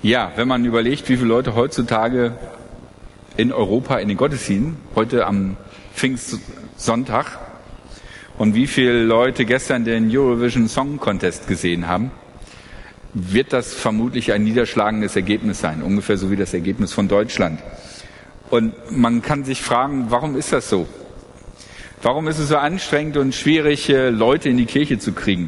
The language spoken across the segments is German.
Ja, wenn man überlegt, wie viele Leute heutzutage in Europa in den Gottesdiensten, heute am Pfingstsonntag, und wie viele Leute gestern den Eurovision Song Contest gesehen haben, wird das vermutlich ein niederschlagendes Ergebnis sein, ungefähr so wie das Ergebnis von Deutschland. Und man kann sich fragen, warum ist das so? Warum ist es so anstrengend und schwierig, Leute in die Kirche zu kriegen?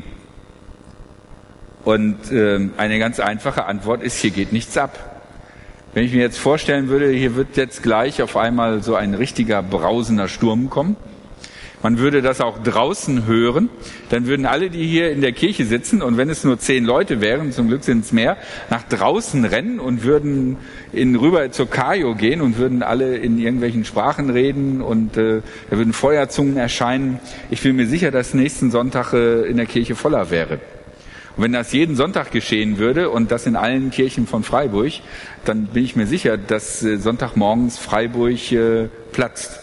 Und eine ganz einfache Antwort ist, hier geht nichts ab. Wenn ich mir jetzt vorstellen würde, hier wird jetzt gleich auf einmal so ein richtiger brausender Sturm kommen, man würde das auch draußen hören, dann würden alle, die hier in der Kirche sitzen, und wenn es nur 10 Leute wären, zum Glück sind es mehr, nach draußen rennen und würden rüber zur Kajo gehen und würden alle in irgendwelchen Sprachen reden und da würden Feuerzungen erscheinen. Ich bin mir sicher, dass nächsten Sonntag in der Kirche voller wäre. Und wenn das jeden Sonntag geschehen würde und das in allen Kirchen von Freiburg, dann bin ich mir sicher, dass Sonntagmorgens Freiburg platzt.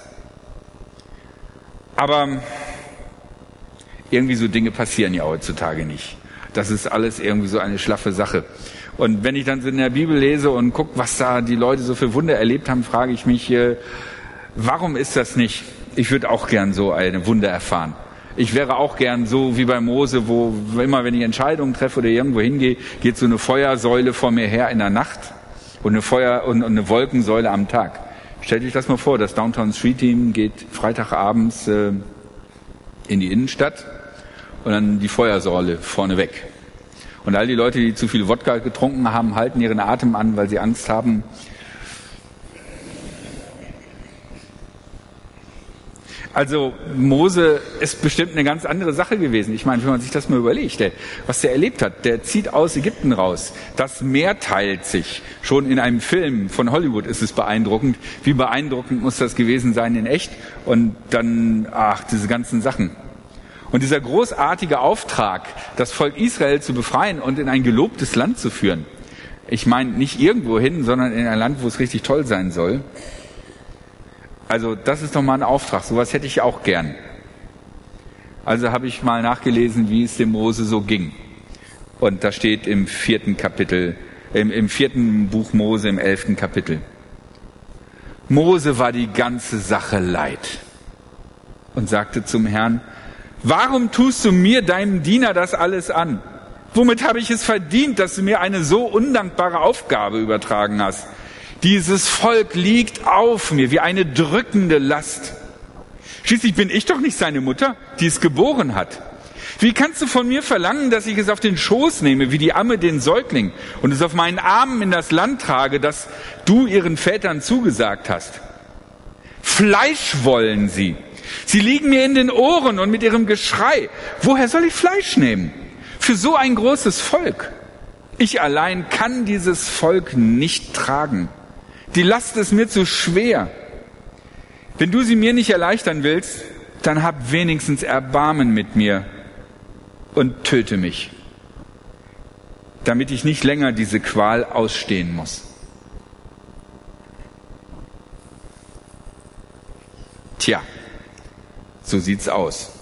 Aber irgendwie so Dinge passieren ja heutzutage nicht. Das ist alles irgendwie so eine schlaffe Sache. Und wenn ich dann so in der Bibel lese und gucke, was da die Leute so für Wunder erlebt haben, frage ich mich, warum ist das nicht? Ich würde auch gern so eine Wunder erfahren. Ich wäre auch gern so wie bei Mose, wo immer, wenn ich Entscheidungen treffe oder irgendwo hingehe, geht so eine Feuersäule vor mir her in der Nacht und eine Wolkensäule am Tag. Stellt euch das mal vor, das Downtown Street Team geht Freitagabends in die Innenstadt und dann die Feuersäule vorne weg. Und all die Leute, die zu viel Wodka getrunken haben, halten ihren Atem an, weil sie Angst haben. Also Mose ist bestimmt eine ganz andere Sache gewesen. Ich meine, wenn man sich das mal überlegt, was der erlebt hat, der zieht aus Ägypten raus. Das Meer teilt sich. Schon in einem Film von Hollywood ist es beeindruckend. Wie beeindruckend muss das gewesen sein in echt? Und dann, diese ganzen Sachen. Und dieser großartige Auftrag, das Volk Israel zu befreien und in ein gelobtes Land zu führen. Ich meine, nicht irgendwo hin, sondern in ein Land, wo es richtig toll sein soll. Also das ist doch mal ein Auftrag, sowas hätte ich auch gern. Also habe ich mal nachgelesen, wie es dem Mose so ging. Und da steht im 4. Kapitel, im 4. Buch Mose, im 11. Kapitel. Mose war die ganze Sache leid und sagte zum Herrn, warum tust du mir, deinem Diener, das alles an? Womit habe ich es verdient, dass du mir eine so undankbare Aufgabe übertragen hast? Dieses Volk liegt auf mir wie eine drückende Last. Schließlich bin ich doch nicht seine Mutter, die es geboren hat. Wie kannst du von mir verlangen, dass ich es auf den Schoß nehme, wie die Amme den Säugling, und es auf meinen Armen in das Land trage, das du ihren Vätern zugesagt hast? Fleisch wollen sie. Sie liegen mir in den Ohren und mit ihrem Geschrei. Woher soll ich Fleisch nehmen? Für so ein großes Volk. Ich allein kann dieses Volk nicht tragen. Die Last ist mir zu schwer. Wenn du sie mir nicht erleichtern willst, dann hab wenigstens Erbarmen mit mir und töte mich, damit ich nicht länger diese Qual ausstehen muss. Tja, so sieht's aus.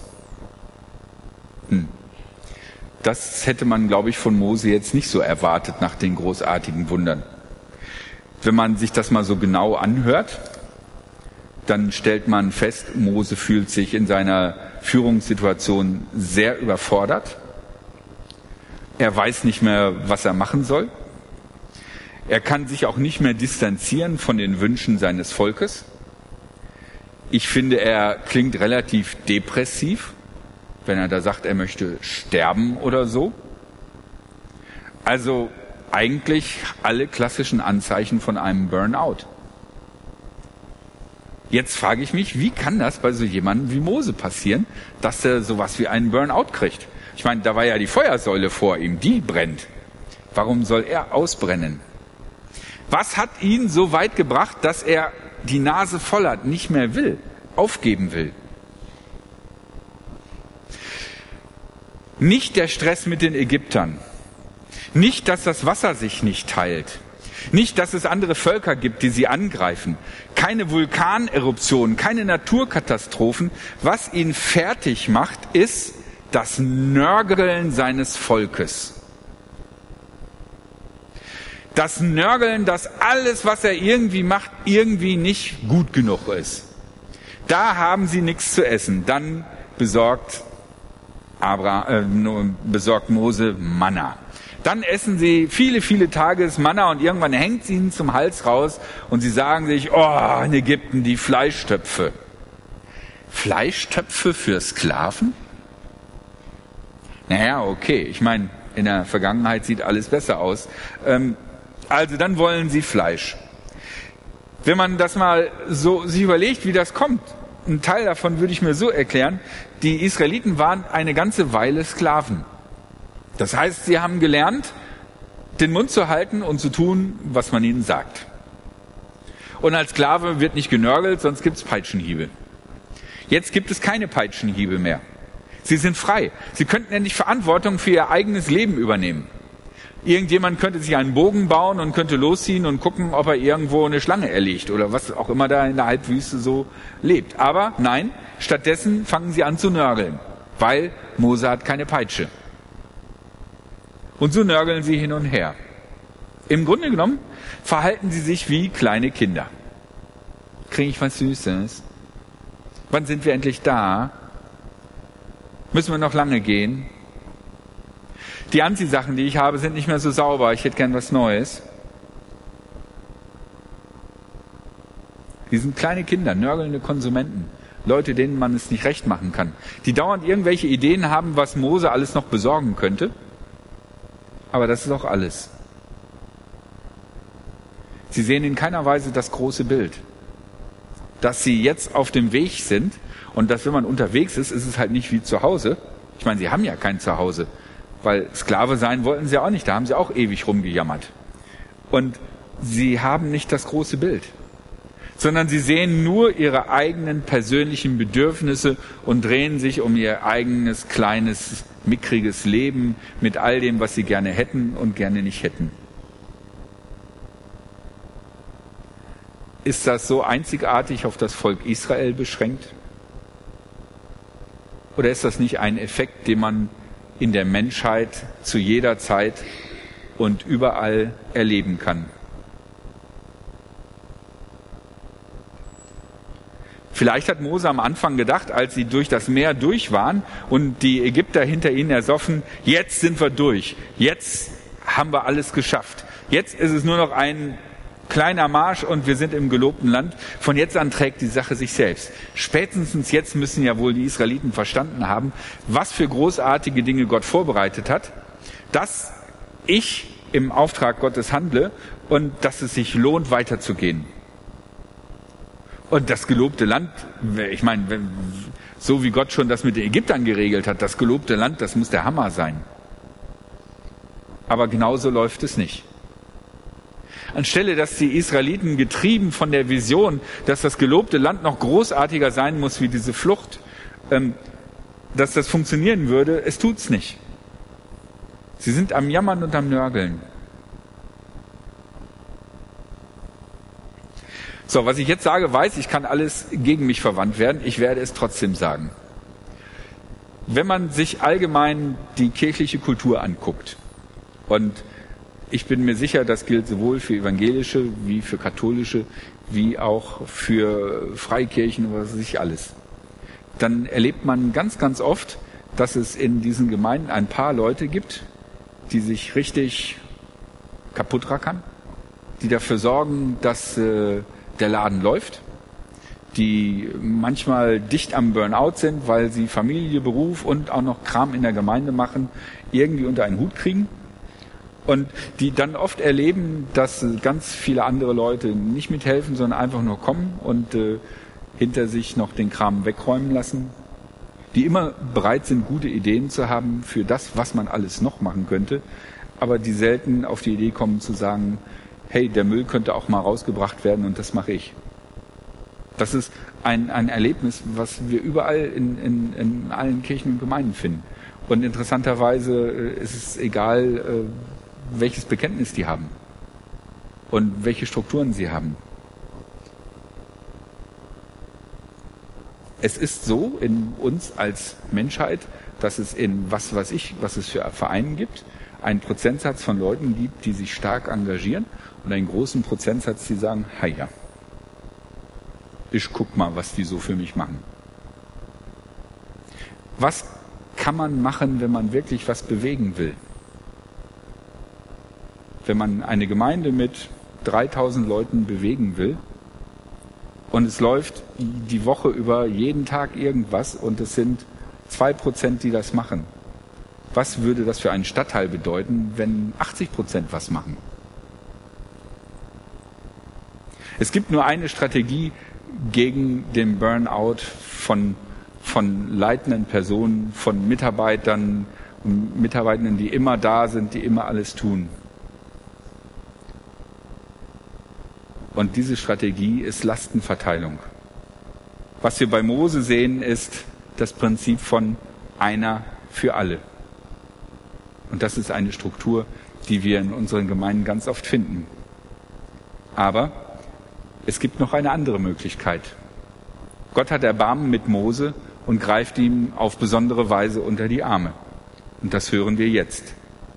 Das hätte man, glaube ich, von Mose jetzt nicht so erwartet nach den großartigen Wundern. Wenn man sich das mal so genau anhört, dann stellt man fest, Mose fühlt sich in seiner Führungssituation sehr überfordert. Er weiß nicht mehr, was er machen soll. Er kann sich auch nicht mehr distanzieren von den Wünschen seines Volkes. Ich finde, er klingt relativ depressiv, wenn er da sagt, er möchte sterben oder so. Also eigentlich alle klassischen Anzeichen von einem Burnout. Jetzt frage ich mich, wie kann das bei so jemandem wie Mose passieren, dass er sowas wie einen Burnout kriegt? Ich meine, da war ja die Feuersäule vor ihm, die brennt. Warum soll er ausbrennen? Was hat ihn so weit gebracht, dass er die Nase voll hat, nicht mehr will, aufgeben will? Nicht der Stress mit den Ägyptern. Nicht, dass das Wasser sich nicht teilt. Nicht, dass es andere Völker gibt, die sie angreifen. Keine Vulkaneruptionen, keine Naturkatastrophen. Was ihn fertig macht, ist das Nörgeln seines Volkes. Das Nörgeln, dass alles, was er irgendwie macht, irgendwie nicht gut genug ist. Da haben sie nichts zu essen. Dann besorgt Mose Manna. Dann essen sie viele, viele Tage das Manna und irgendwann hängt sie ihnen zum Hals raus und sie sagen sich, oh, in Ägypten die Fleischtöpfe. Fleischtöpfe für Sklaven? Naja, okay, ich meine, in der Vergangenheit sieht alles besser aus. Also dann wollen sie Fleisch. Wenn man das mal so sich überlegt, wie das kommt, ein Teil davon würde ich mir so erklären, die Israeliten waren eine ganze Weile Sklaven. Das heißt, sie haben gelernt, den Mund zu halten und zu tun, was man ihnen sagt. Und als Sklave wird nicht genörgelt, sonst gibt es Peitschenhiebe. Jetzt gibt es keine Peitschenhiebe mehr. Sie sind frei. Sie könnten endlich Verantwortung für ihr eigenes Leben übernehmen. Irgendjemand könnte sich einen Bogen bauen und könnte losziehen und gucken, ob er irgendwo eine Schlange erlegt oder was auch immer da in der Halbwüste so lebt. Aber nein, stattdessen fangen sie an zu nörgeln, weil Mose hat keine Peitsche. Und so nörgeln sie hin und her. Im Grunde genommen verhalten sie sich wie kleine Kinder. Kriege ich was Süßes? Wann sind wir endlich da? Müssen wir noch lange gehen? Die Anziehsachen, die ich habe, sind nicht mehr so sauber. Ich hätte gern was Neues. Die sind kleine Kinder, nörgelnde Konsumenten. Leute, denen man es nicht recht machen kann. Die dauernd irgendwelche Ideen haben, was Mose alles noch besorgen könnte. Aber das ist auch alles. Sie sehen in keiner Weise das große Bild. Dass sie jetzt auf dem Weg sind und dass, wenn man unterwegs ist, ist es halt nicht wie zu Hause. Ich meine, sie haben ja kein Zuhause. Weil Sklave sein wollten sie auch nicht, da haben sie auch ewig rumgejammert. Und sie haben nicht das große Bild, sondern sie sehen nur ihre eigenen persönlichen Bedürfnisse und drehen sich um ihr eigenes, kleines, mickriges Leben mit all dem, was sie gerne hätten und gerne nicht hätten. Ist das so einzigartig auf das Volk Israel beschränkt? Oder ist das nicht ein Effekt, den man in der Menschheit zu jeder Zeit und überall erleben kann? Vielleicht hat Mose am Anfang gedacht, als sie durch das Meer durch waren und die Ägypter hinter ihnen ersoffen, jetzt sind wir durch, jetzt haben wir alles geschafft. Jetzt ist es nur noch ein kleiner Marsch und wir sind im gelobten Land. Von jetzt an trägt die Sache sich selbst. Spätestens jetzt müssen ja wohl die Israeliten verstanden haben, was für großartige Dinge Gott vorbereitet hat, dass ich im Auftrag Gottes handle und dass es sich lohnt, weiterzugehen. Und das gelobte Land, ich meine, so wie Gott schon das mit den Ägyptern geregelt hat, das gelobte Land, das muss der Hammer sein. Aber genauso läuft es nicht. Anstelle, dass die Israeliten getrieben von der Vision, dass das gelobte Land noch großartiger sein muss wie diese Flucht, dass das funktionieren würde, es tut's nicht. Sie sind am Jammern und am Nörgeln. So, was ich jetzt sage, weiß ich, kann alles gegen mich verwandt werden. Ich werde es trotzdem sagen. Wenn man sich allgemein die kirchliche Kultur anguckt, und ich bin mir sicher, das gilt sowohl für evangelische wie für katholische, wie auch für Freikirchen oder was weiß ich alles, dann erlebt man ganz, ganz oft, dass es in diesen Gemeinden ein paar Leute gibt, die sich richtig kaputt rackern, die dafür sorgen, dass der Laden läuft, die manchmal dicht am Burnout sind, weil sie Familie, Beruf und auch noch Kram in der Gemeinde machen, irgendwie unter einen Hut kriegen. Und die dann oft erleben, dass ganz viele andere Leute nicht mithelfen, sondern einfach nur kommen und hinter sich noch den Kram wegräumen lassen. Die immer bereit sind, gute Ideen zu haben für das, was man alles noch machen könnte, aber die selten auf die Idee kommen zu sagen, hey, der Müll könnte auch mal rausgebracht werden und das mache ich. Das ist ein Erlebnis, was wir überall in allen Kirchen und Gemeinden finden. Und interessanterweise ist es egal, welches Bekenntnis die haben und welche Strukturen sie haben. Es ist so in uns als Menschheit, dass es in was es für Vereine gibt, einen Prozentsatz von Leuten gibt, die sich stark engagieren und einen großen Prozentsatz, die sagen, ja, ich guck mal, was die so für mich machen. Was kann man machen, wenn man wirklich was bewegen will? Wenn man eine Gemeinde mit 3000 Leuten bewegen will und es läuft die Woche über jeden Tag irgendwas und es sind 2%, die das machen. Was würde das für einen Stadtteil bedeuten, wenn 80% was machen? Es gibt nur eine Strategie gegen den Burnout von leitenden Personen, von Mitarbeitern, Mitarbeitenden, die immer da sind, die immer alles tun. Und diese Strategie ist Lastenverteilung. Was wir bei Mose sehen, ist das Prinzip von einer für alle. Und das ist eine Struktur, die wir in unseren Gemeinden ganz oft finden. Aber es gibt noch eine andere Möglichkeit. Gott hat Erbarmen mit Mose und greift ihm auf besondere Weise unter die Arme. Und das hören wir jetzt.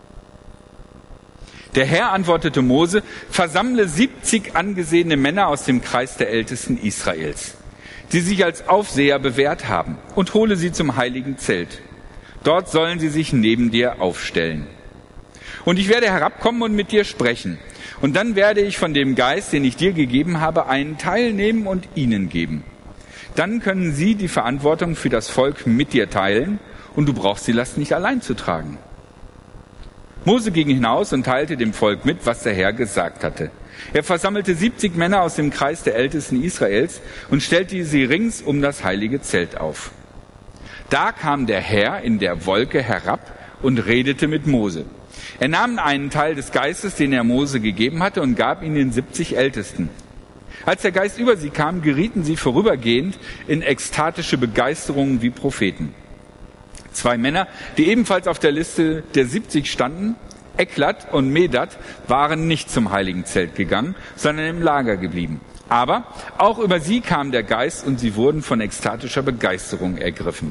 Der Herr antwortete Mose, versammle 70 angesehene Männer aus dem Kreis der Ältesten Israels, die sich als Aufseher bewährt haben, und hole sie zum heiligen Zelt. Dort sollen sie sich neben dir aufstellen. Und ich werde herabkommen und mit dir sprechen. Und dann werde ich von dem Geist, den ich dir gegeben habe, einen Teil nehmen und ihnen geben. Dann können sie die Verantwortung für das Volk mit dir teilen und du brauchst die Last nicht allein zu tragen. Mose ging hinaus und teilte dem Volk mit, was der Herr gesagt hatte. Er versammelte 70 Männer aus dem Kreis der Ältesten Israels und stellte sie rings um das heilige Zelt auf. Da kam der Herr in der Wolke herab und redete mit Mose. Er nahm einen Teil des Geistes, den er Mose gegeben hatte, und gab ihn den 70 Ältesten. Als der Geist über sie kam, gerieten sie vorübergehend in ekstatische Begeisterung wie Propheten. 2 Männer, die ebenfalls auf der Liste der 70 standen, Eklat und Medat, waren nicht zum heiligen Zelt gegangen, sondern im Lager geblieben. Aber auch über sie kam der Geist und sie wurden von ekstatischer Begeisterung ergriffen.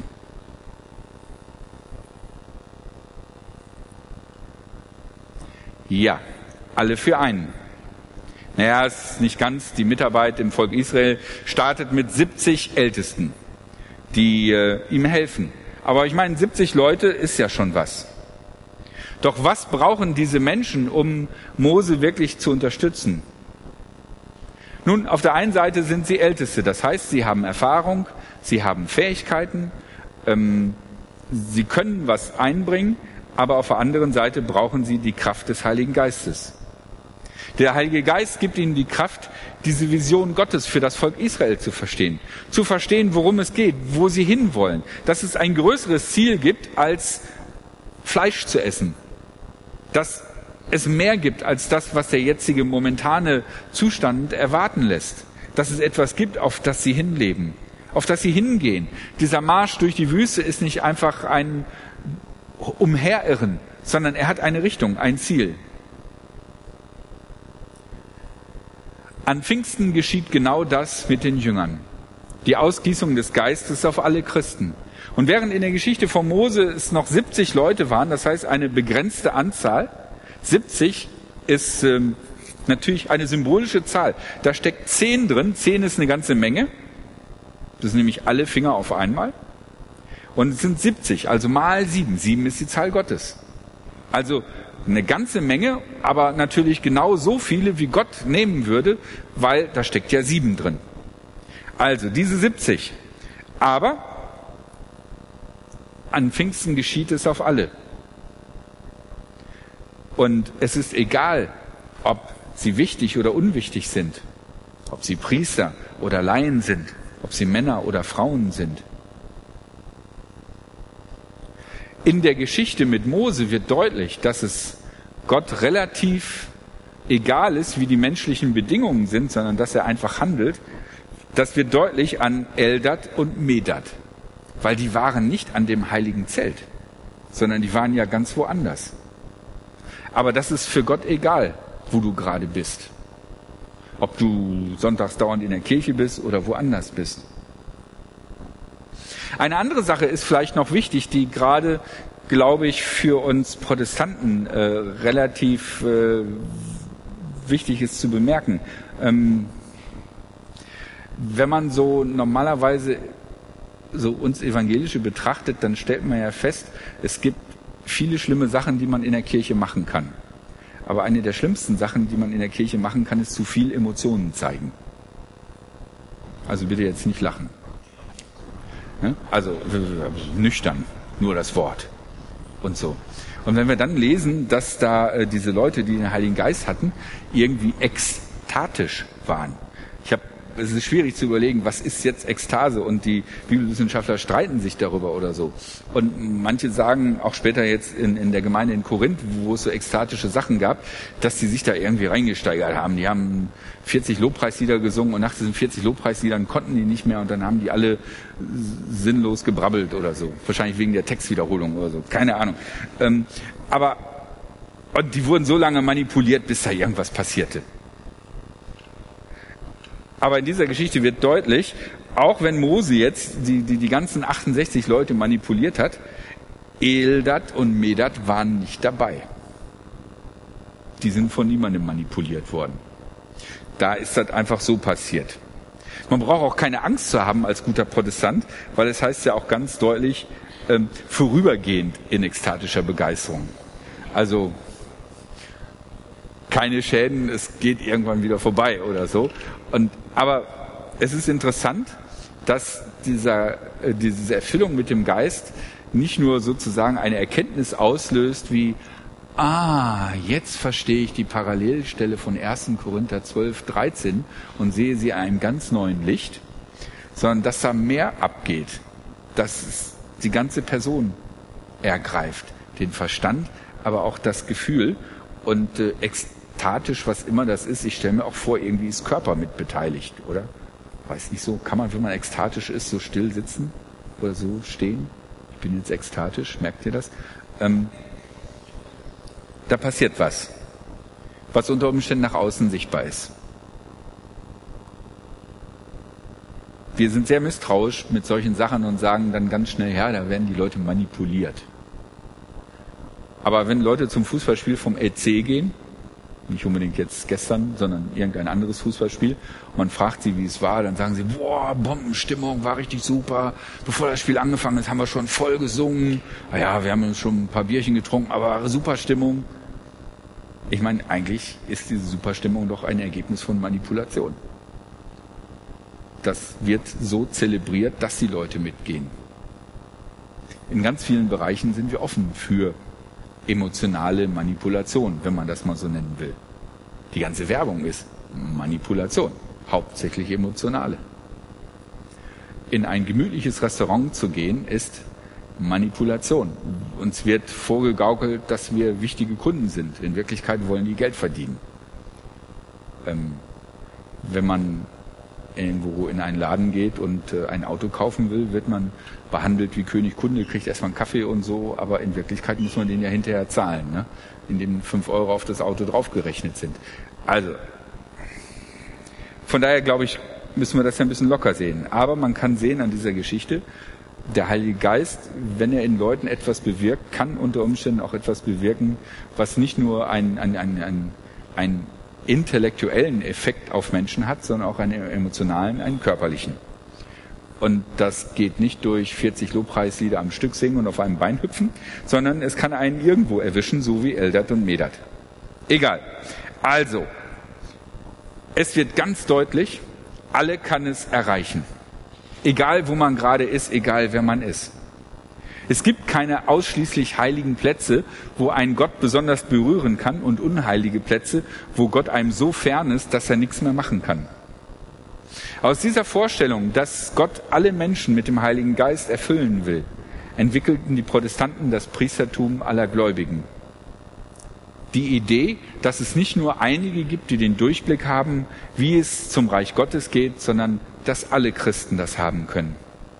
Ja, alle für einen. Naja, es ist nicht ganz. Die Mitarbeit im Volk Israel startet mit 70 Ältesten, die ihm helfen. Aber ich meine, 70 Leute ist ja schon was. Doch was brauchen diese Menschen, um Mose wirklich zu unterstützen? Nun, auf der einen Seite sind sie Älteste. Das heißt, sie haben Erfahrung, sie haben Fähigkeiten, sie können was einbringen, aber auf der anderen Seite brauchen sie die Kraft des Heiligen Geistes. Der Heilige Geist gibt ihnen die Kraft, diese Vision Gottes für das Volk Israel zu verstehen, worum es geht, wo sie hinwollen, dass es ein größeres Ziel gibt, als Fleisch zu essen, dass es mehr gibt als das, was der jetzige momentane Zustand erwarten lässt, dass es etwas gibt, auf das sie hinleben, auf das sie hingehen. Dieser Marsch durch die Wüste ist nicht einfach ein Umherirren, sondern er hat eine Richtung, ein Ziel. An Pfingsten geschieht genau das mit den Jüngern. Die Ausgießung des Geistes auf alle Christen. Und während in der Geschichte von Mose es noch 70 Leute waren, das heißt eine begrenzte Anzahl, 70 ist natürlich eine symbolische Zahl. Da steckt 10 drin, 10 ist eine ganze Menge. Das sind nämlich alle Finger auf einmal. Und es sind 70, also mal 7. 7 ist die Zahl Gottes. Also eine ganze Menge, aber natürlich genau so viele, wie Gott nehmen würde, weil da steckt ja 7 drin. Also diese 70. Aber an Pfingsten geschieht es auf alle. Und es ist egal, ob sie wichtig oder unwichtig sind, ob sie Priester oder Laien sind, ob sie Männer oder Frauen sind. In der Geschichte mit Mose wird deutlich, dass es Gott relativ egal ist, wie die menschlichen Bedingungen sind, sondern dass er einfach handelt. Das wird deutlich an Eldad und Medad, weil die waren nicht an dem heiligen Zelt, sondern die waren ja ganz woanders. Aber das ist für Gott egal, wo du gerade bist. Ob du sonntags dauernd in der Kirche bist oder woanders bist. Eine andere Sache ist vielleicht noch wichtig, die gerade glaube ich, für uns Protestanten relativ wichtig ist zu bemerken. Wenn man so normalerweise so uns Evangelische betrachtet, dann stellt man ja fest, es gibt viele schlimme Sachen, die man in der Kirche machen kann. Aber eine der schlimmsten Sachen, die man in der Kirche machen kann, ist zu viel Emotionen zeigen. Also bitte jetzt nicht lachen. Also nüchtern, nur das Wort und so. Und wenn wir dann lesen, dass da diese Leute, die den Heiligen Geist hatten, irgendwie ekstatisch waren. Es ist schwierig zu überlegen, was ist jetzt Ekstase, und die Bibelwissenschaftler streiten sich darüber oder so. Und manche sagen, auch später jetzt in der Gemeinde in Korinth, wo es so ekstatische Sachen gab, dass die sich da irgendwie reingesteigert haben. Die haben 40 Lobpreislieder gesungen und nach diesen 40 Lobpreisliedern konnten die nicht mehr und dann haben die alle sinnlos gebrabbelt oder so. Wahrscheinlich wegen der Textwiederholung oder so. Keine Ahnung. Und die wurden so lange manipuliert, bis da irgendwas passierte. Aber in dieser Geschichte wird deutlich, auch wenn Mose jetzt die ganzen 68 Leute manipuliert hat, Eldad und Medad waren nicht dabei. Die sind von niemandem manipuliert worden. Da ist das einfach so passiert. Man braucht auch keine Angst zu haben als guter Protestant, weil es heißt ja auch ganz deutlich, vorübergehend in ekstatischer Begeisterung. Also keine Schäden, es geht irgendwann wieder vorbei oder so. Aber es ist interessant, dass diese Erfüllung mit dem Geist nicht nur sozusagen eine Erkenntnis auslöst wie, jetzt verstehe ich die Parallelstelle von 1. Korinther 12, 13 und sehe sie in einem ganz neuen Licht, sondern dass da mehr abgeht, dass es die ganze Person ergreift, den Verstand, aber auch das Gefühl und ekstatisch, was immer das ist. Ich stelle mir auch vor, irgendwie ist Körper mit beteiligt, oder? Weiß nicht so, kann man, wenn man ekstatisch ist, so still sitzen oder so stehen? Ich bin jetzt ekstatisch, merkt ihr das? Da passiert was unter Umständen nach außen sichtbar ist. Wir sind sehr misstrauisch mit solchen Sachen und sagen dann ganz schnell, ja, da werden die Leute manipuliert. Aber wenn Leute zum Fußballspiel vom LC gehen, nicht unbedingt jetzt gestern, sondern irgendein anderes Fußballspiel, und man fragt sie, wie es war, dann sagen sie, boah, Bombenstimmung, war richtig super, bevor das Spiel angefangen ist, haben wir schon voll gesungen, naja, wir haben schon ein paar Bierchen getrunken, aber super Stimmung. Ich meine, eigentlich ist diese Superstimmung doch ein Ergebnis von Manipulation. Das wird so zelebriert, dass die Leute mitgehen. In ganz vielen Bereichen sind wir offen für emotionale Manipulation, wenn man das mal so nennen will. Die ganze Werbung ist Manipulation, hauptsächlich emotionale. In ein gemütliches Restaurant zu gehen, ist Manipulation. Uns wird vorgegaukelt, dass wir wichtige Kunden sind. In Wirklichkeit wollen die Geld verdienen. Wenn man irgendwo in einen Laden geht und ein Auto kaufen will, wird man behandelt wie König Kunde, kriegt erstmal einen Kaffee und so, aber in Wirklichkeit muss man den ja hinterher zahlen, ne? Indem 5 Euro auf das Auto draufgerechnet sind. Also, von daher glaube ich, müssen wir das ja ein bisschen locker sehen. Aber man kann sehen an dieser Geschichte, der Heilige Geist, wenn er in Leuten etwas bewirkt, kann unter Umständen auch etwas bewirken, was nicht nur einen intellektuellen Effekt auf Menschen hat, sondern auch einen emotionalen, einen körperlichen. Und das geht nicht durch 40 Lobpreislieder am Stück singen und auf einem Bein hüpfen, sondern es kann einen irgendwo erwischen, so wie Eldad und Medad. Egal. Also, es wird ganz deutlich, alle kann es erreichen. Egal, wo man gerade ist, egal, wer man ist. Es gibt keine ausschließlich heiligen Plätze, wo ein Gott besonders berühren kann, und unheilige Plätze, wo Gott einem so fern ist, dass er nichts mehr machen kann. Aus dieser Vorstellung, dass Gott alle Menschen mit dem Heiligen Geist erfüllen will, entwickelten die Protestanten das Priestertum aller Gläubigen. Die Idee, dass es nicht nur einige gibt, die den Durchblick haben, wie es zum Reich Gottes geht, sondern dass alle Christen das haben können.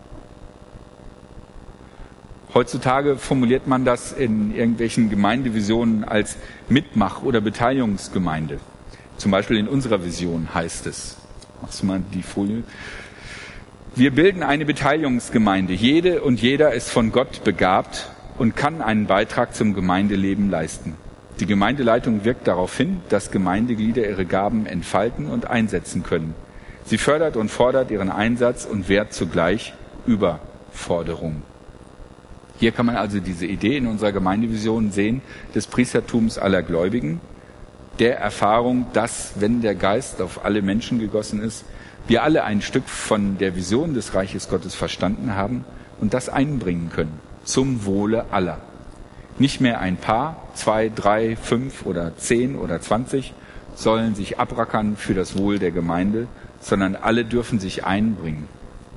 Heutzutage formuliert man das in irgendwelchen Gemeindevisionen als Mitmach- oder Beteiligungsgemeinde. Zum Beispiel in unserer Vision heißt es, machst du mal die Folie. Wir bilden eine Beteiligungsgemeinde. Jede und jeder ist von Gott begabt, und kann einen Beitrag zum Gemeindeleben leisten. Die Gemeindeleitung wirkt darauf hin, dass Gemeindeglieder ihre Gaben entfalten und einsetzen können. Sie fördert und fordert ihren Einsatz und wehrt zugleich Überforderung. Hier kann man also diese Idee in unserer Gemeindevision sehen, des Priestertums aller Gläubigen, der Erfahrung, dass, wenn der Geist auf alle Menschen gegossen ist, wir alle ein Stück von der Vision des Reiches Gottes verstanden haben und das einbringen können, zum Wohle aller. Nicht mehr ein paar, 2, 3, 5 oder 10 oder 20 sollen sich abrackern für das Wohl der Gemeinde, sondern alle dürfen sich einbringen.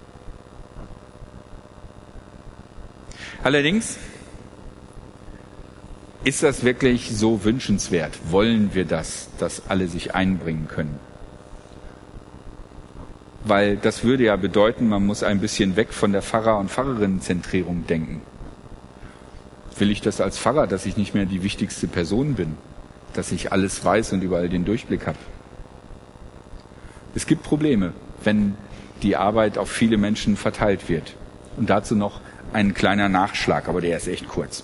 Allerdings ist das wirklich so wünschenswert? Wollen wir das, dass alle sich einbringen können? Weil das würde ja bedeuten, man muss ein bisschen weg von der Pfarrer- und Pfarrerinnenzentrierung denken. Will ich das als Pfarrer, dass ich nicht mehr die wichtigste Person bin, dass ich alles weiß und überall den Durchblick habe? Es gibt Probleme, wenn die Arbeit auf viele Menschen verteilt wird. Und dazu noch ein kleiner Nachschlag, aber der ist echt kurz.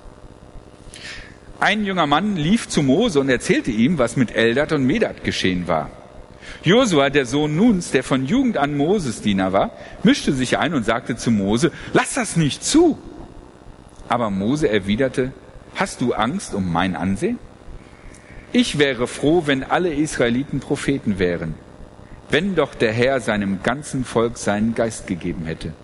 Ein junger Mann lief zu Mose und erzählte ihm, was mit Eldad und Medad geschehen war. Josua, der Sohn Nuns, der von Jugend an Moses Diener war, mischte sich ein und sagte zu Mose: Lass das nicht zu! Aber Mose erwiderte: Hast du Angst um mein Ansehen? Ich wäre froh, wenn alle Israeliten Propheten wären, wenn doch der Herr seinem ganzen Volk seinen Geist gegeben hätte.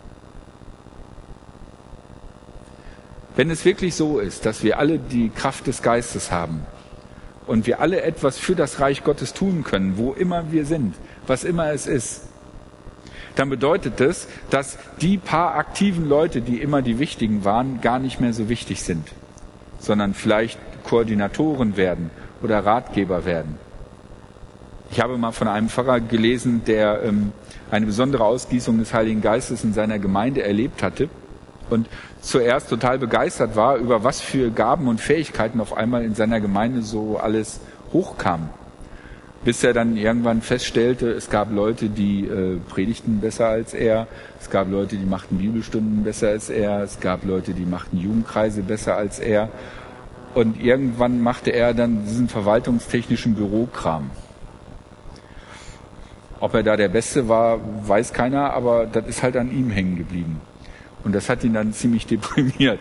Wenn es wirklich so ist, dass wir alle die Kraft des Geistes haben und wir alle etwas für das Reich Gottes tun können, wo immer wir sind, was immer es ist, dann bedeutet es, dass die paar aktiven Leute, die immer die Wichtigen waren, gar nicht mehr so wichtig sind, sondern vielleicht Koordinatoren werden oder Ratgeber werden. Ich habe mal von einem Pfarrer gelesen, der eine besondere Ausgießung des Heiligen Geistes in seiner Gemeinde erlebt hatte und zuerst total begeistert war, über was für Gaben und Fähigkeiten auf einmal in seiner Gemeinde so alles hochkam. Bis er dann irgendwann feststellte, es gab Leute, die predigten besser als er, es gab Leute, die machten Bibelstunden besser als er, es gab Leute, die machten Jugendkreise besser als er. Und irgendwann machte er dann diesen verwaltungstechnischen Bürokram. Ob er da der Beste war, weiß keiner, aber das ist halt an ihm hängen geblieben. Und das hat ihn dann ziemlich deprimiert.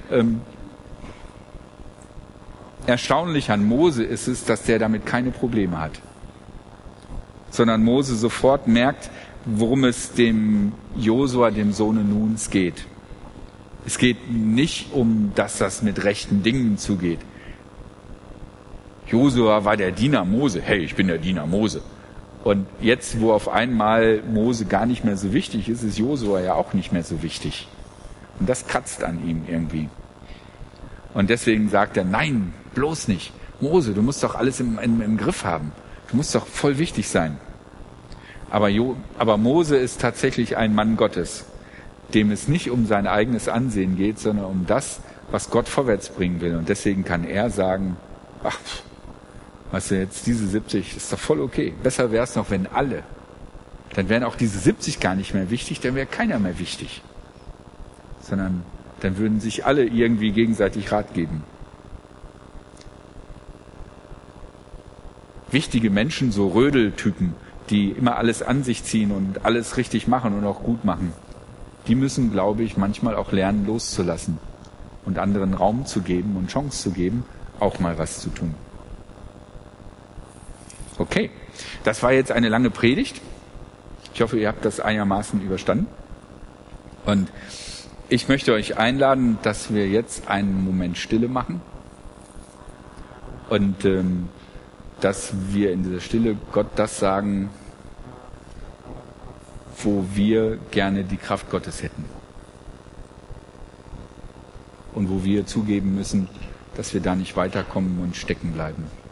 Erstaunlich an Mose ist es, dass der damit keine Probleme hat. Sondern Mose sofort merkt, worum es dem Josua, dem Sohne Nuns, geht. Es geht nicht um, dass das mit rechten Dingen zugeht. Josua war der Diener Mose. Hey, ich bin der Diener Mose. Und jetzt, wo auf einmal Mose gar nicht mehr so wichtig ist, ist Josua ja auch nicht mehr so wichtig. Und das kratzt an ihm irgendwie. Und deswegen sagt er: Nein, bloß nicht. Mose, du musst doch alles im Griff haben. Du musst doch voll wichtig sein. Aber Mose ist tatsächlich ein Mann Gottes, dem es nicht um sein eigenes Ansehen geht, sondern um das, was Gott vorwärts bringen will. Und deswegen kann er sagen: Ach, weißt du, jetzt diese 70 ist doch voll okay. Besser wäre es noch, wenn alle. Dann wären auch diese 70 gar nicht mehr wichtig, dann wäre keiner mehr wichtig. Sondern dann würden sich alle irgendwie gegenseitig Rat geben. Wichtige Menschen, so Rödeltypen, die immer alles an sich ziehen und alles richtig machen und auch gut machen, die müssen, glaube ich, manchmal auch lernen, loszulassen und anderen Raum zu geben und Chance zu geben, auch mal was zu tun. Okay, das war jetzt eine lange Predigt. Ich hoffe, ihr habt das einigermaßen überstanden. Und ich möchte euch einladen, dass wir jetzt einen Moment Stille machen und dass wir in dieser Stille Gott das sagen, wo wir gerne die Kraft Gottes hätten. Und wo wir zugeben müssen, dass wir da nicht weiterkommen und stecken bleiben.